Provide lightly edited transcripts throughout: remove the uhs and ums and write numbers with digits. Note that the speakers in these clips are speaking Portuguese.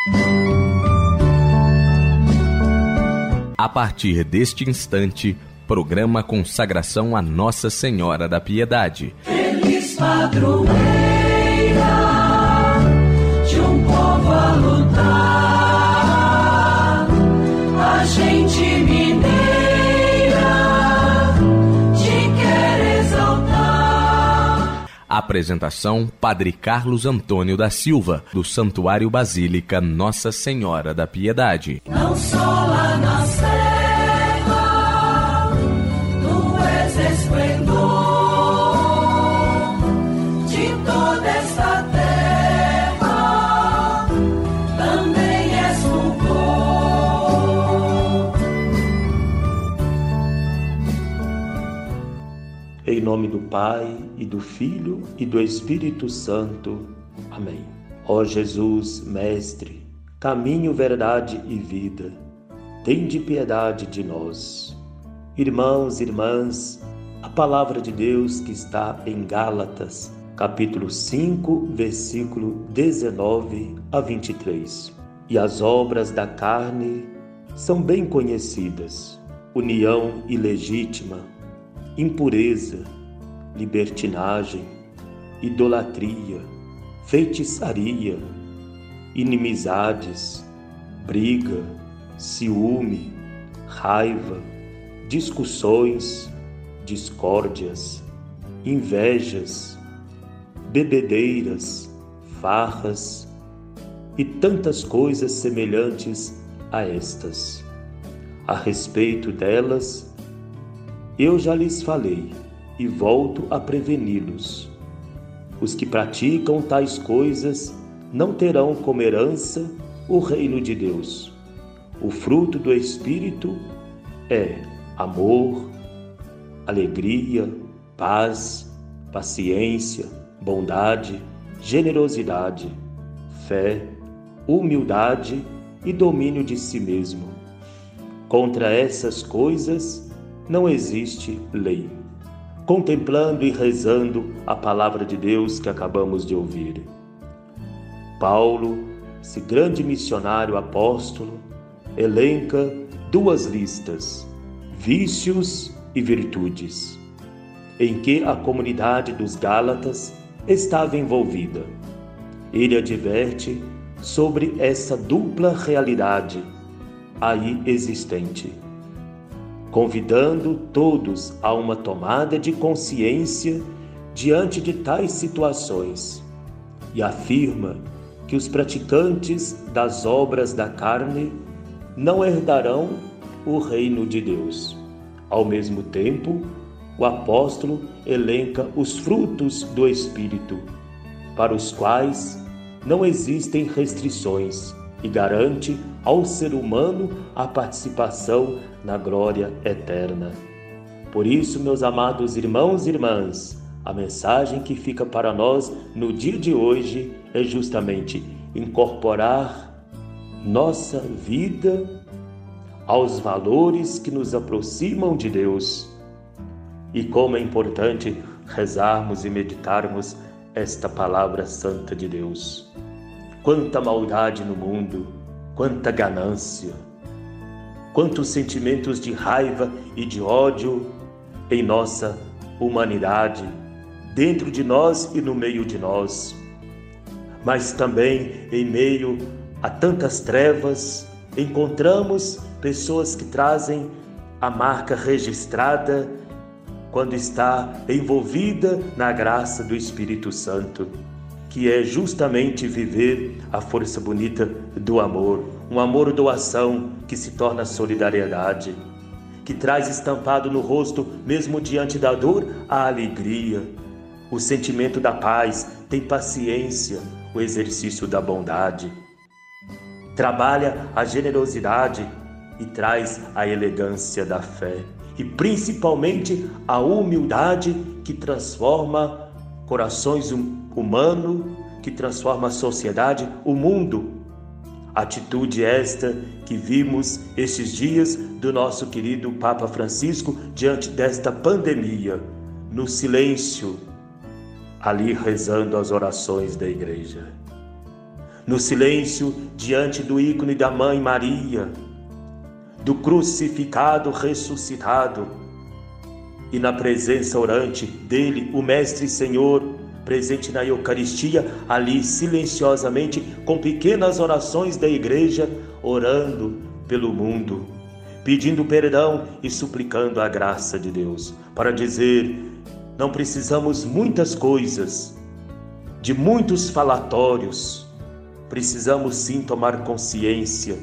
A partir deste instante, programa Consagração a Nossa Senhora da Piedade. Feliz padroeira de um povo a lutar, a gente mineira te quer exaltar. Apresentação: Padre Carlos Antônio da Silva, do Santuário Basílica Nossa Senhora da Piedade. Não só lá na serra, tu és esplendor de toda esta terra, também és fulgor. Em nome do Pai, e do Filho, e do Espírito Santo. Amém. Ó Jesus, Mestre, caminho, verdade e vida, tende piedade de nós. Irmãos e irmãs, a palavra de Deus que está em Gálatas, capítulo 5, versículo 19 a 23. E as obras da carne são bem conhecidas: união ilegítima, impureza, libertinagem, idolatria, feitiçaria, inimizades, briga, ciúme, raiva, discussões, discórdias, invejas, bebedeiras, farras e tantas coisas semelhantes a estas. A respeito delas, eu já lhes falei e volto a preveni-los. Os que praticam tais coisas não terão como herança o reino de Deus. O fruto do Espírito é amor, alegria, paz, paciência, bondade, generosidade, fé, humildade e domínio de si mesmo. Contra essas coisas não existe lei. Contemplando e rezando a palavra de Deus que acabamos de ouvir, Paulo, esse grande missionário apóstolo, elenca duas listas: vícios e virtudes, em que a comunidade dos Gálatas estava envolvida. Ele adverte sobre essa dupla realidade aí existente, convidando todos a uma tomada de consciência diante de tais situações, e afirma que os praticantes das obras da carne não herdarão o reino de Deus. Ao mesmo tempo, o apóstolo elenca os frutos do Espírito, para os quais não existem restrições, e garante ao ser humano a participação na glória eterna. Por isso, meus amados irmãos e irmãs, a mensagem que fica para nós no dia de hoje é justamente incorporar nossa vida aos valores que nos aproximam de Deus. E como é importante rezarmos e meditarmos esta palavra santa de Deus. Quanta maldade no mundo, quanta ganância, quantos sentimentos de raiva e de ódio em nossa humanidade, dentro de nós e no meio de nós. Mas também em meio a tantas trevas, encontramos pessoas que trazem a marca registrada quando está envolvida na graça do Espírito Santo, que é justamente viver a força bonita do amor, um amor doação que se torna solidariedade, que traz estampado no rosto, mesmo diante da dor, a alegria, o sentimento da paz, tem paciência, o exercício da bondade, trabalha a generosidade e traz a elegância da fé, e principalmente a humildade que transforma corações humanos, que transforma a sociedade, o mundo. Atitude esta que vimos estes dias do nosso querido Papa Francisco diante desta pandemia, no silêncio, ali rezando as orações da igreja. no silêncio diante do ícone da Mãe Maria, do crucificado ressuscitado, e na presença orante dele, o Mestre Senhor, presente na Eucaristia, ali silenciosamente, com pequenas orações da Igreja, orando pelo mundo, pedindo perdão e suplicando a graça de Deus, para dizer: não precisamos muitas coisas, de muitos falatórios, precisamos sim tomar consciência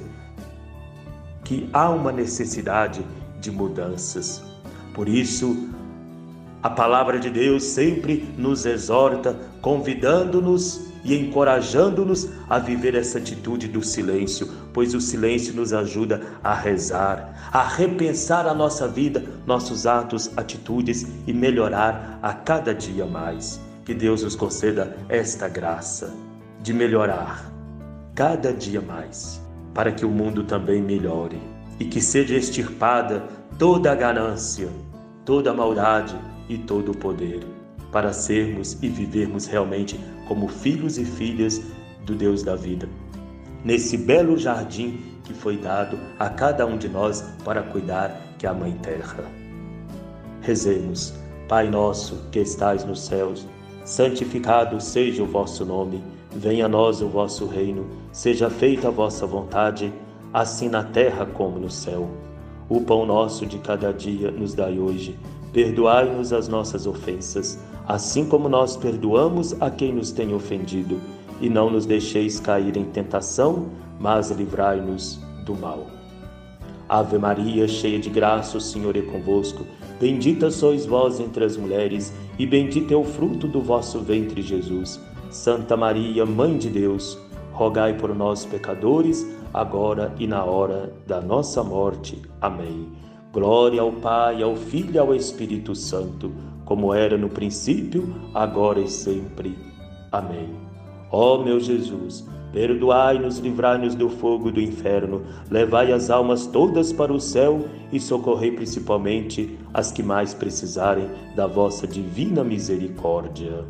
que há uma necessidade de mudanças. Por isso, a palavra de Deus sempre nos exorta, convidando-nos e encorajando-nos a viver essa atitude do silêncio, pois o silêncio nos ajuda a rezar, a repensar a nossa vida, nossos atos, atitudes e melhorar a cada dia mais. Que Deus nos conceda esta graça de melhorar cada dia mais, para que o mundo também melhore e que seja extirpada toda a ganância, toda a maldade e todo o poder, para sermos e vivermos realmente como filhos e filhas do Deus da vida, nesse belo jardim que foi dado a cada um de nós para cuidar, que é a Mãe Terra. Rezemos. Pai nosso que estais nos céus, santificado seja o vosso nome, venha a nós o vosso reino, seja feita a vossa vontade, assim na terra como no céu. O pão nosso de cada dia nos dai hoje, perdoai-nos as nossas ofensas, assim como nós perdoamos a quem nos tem ofendido, e não nos deixeis cair em tentação, mas livrai-nos do mal. Ave Maria, cheia de graça, o Senhor é convosco. Bendita sois vós entre as mulheres, e bendito é o fruto do vosso ventre, Jesus. Santa Maria, Mãe de Deus, rogai por nós, pecadores, agora e na hora da nossa morte. Amém. Glória ao Pai, ao Filho e ao Espírito Santo, como era no princípio, agora e sempre. Amém. Ó meu Jesus, perdoai-nos, livrai-nos do fogo do inferno, levai as almas todas para o céu e socorrei principalmente as que mais precisarem da vossa divina misericórdia.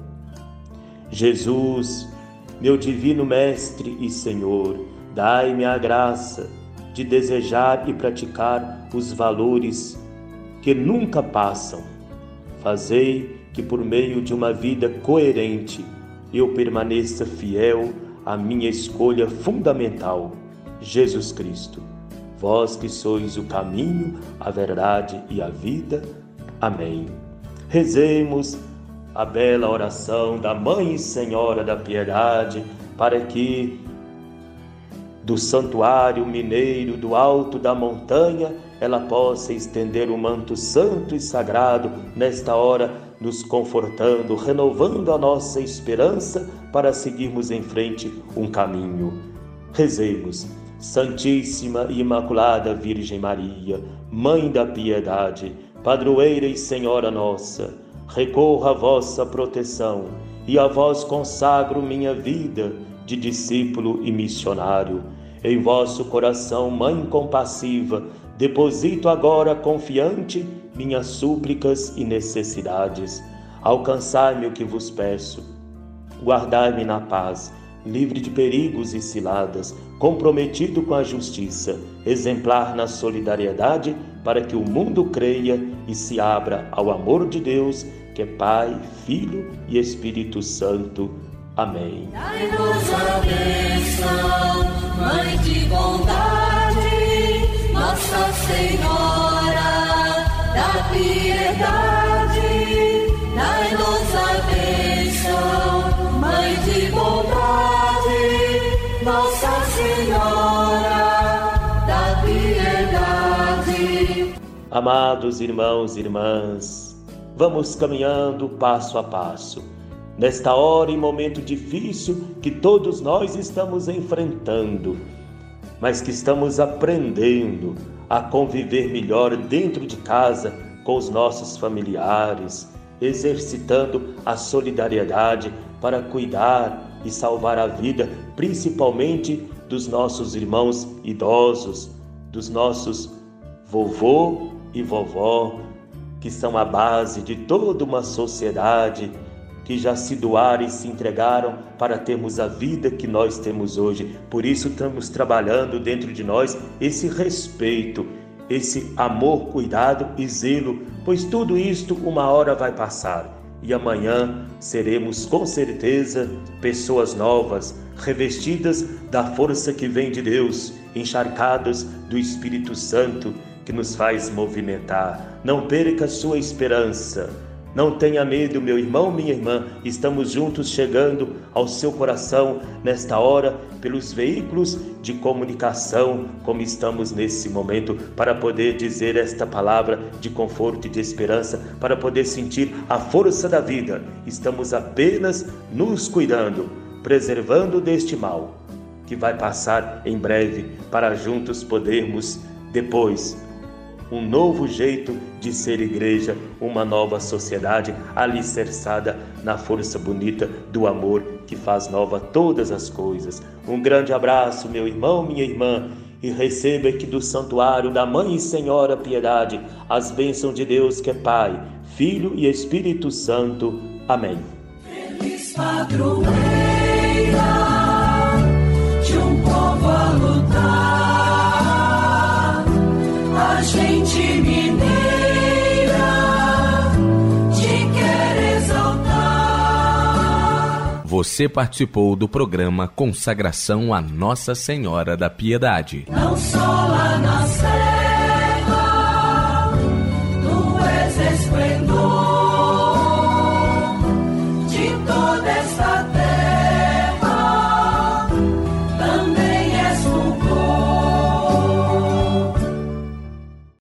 Jesus, meu divino Mestre e Senhor, dai-me a graça de desejar e praticar os valores que nunca passam. Fazei que por meio de uma vida coerente eu permaneça fiel à minha escolha fundamental, Jesus Cristo. Vós que sois o caminho, a verdade e a vida. Amém. Rezemos a bela oração da Mãe e Senhora da Piedade, para que do santuário mineiro, do alto da montanha, ela possa estender o manto santo e sagrado nesta hora, nos confortando, renovando a nossa esperança para seguirmos em frente um caminho. Rezemos. Santíssima e Imaculada Virgem Maria, Mãe da Piedade, Padroeira e Senhora nossa, recorro à vossa proteção e a vós consagro minha vida de discípulo e missionário. Em vosso coração, Mãe compassiva, deposito agora confiante minhas súplicas e necessidades. Alcançai-me o que vos peço. Guardai-me na paz, livre de perigos e ciladas, comprometido com a justiça, exemplar na solidariedade, para que o mundo creia e se abra ao amor de Deus, que é Pai, Filho e Espírito Santo. Amém. Dai-nos a bênção, Mãe de bondade, Nossa Senhora da Piedade. Dai-nos a bênção, Mãe de bondade, Nossa Senhora da Piedade. Amados irmãos e irmãs, vamos caminhando passo a passo. Nesta hora e momento difícil que todos nós estamos enfrentando, mas que estamos aprendendo a conviver melhor dentro de casa com os nossos familiares, exercitando a solidariedade para cuidar e salvar a vida, principalmente dos nossos irmãos idosos, dos nossos vovô e vovó, que são a base de toda uma sociedade que já se doaram e se entregaram para termos a vida que nós temos hoje. Por isso estamos trabalhando dentro de nós esse respeito, esse amor, cuidado e zelo, pois tudo isto uma hora vai passar. E amanhã seremos com certeza pessoas novas, revestidas da força que vem de Deus, encharcadas do Espírito Santo que nos faz movimentar. Não perca sua esperança. Não tenha medo, meu irmão, minha irmã. Estamos juntos chegando ao seu coração nesta hora pelos veículos de comunicação, como estamos nesse momento, para poder dizer esta palavra de conforto e de esperança, para poder sentir a força da vida. Estamos apenas nos cuidando, preservando deste mal, que vai passar em breve, para juntos podermos depois um novo jeito de ser igreja, uma nova sociedade alicerçada na força bonita do amor que faz nova todas as coisas. Um grande abraço, meu irmão, minha irmã, e receba aqui do santuário da Mãe e Senhora Piedade as bênçãos de Deus que é Pai, Filho e Espírito Santo. Amém. Feliz padroeira de um povo a lutar, a gente mineira te quer exaltar. Você participou do programa Consagração a Nossa Senhora da Piedade. Não só lá na Sé.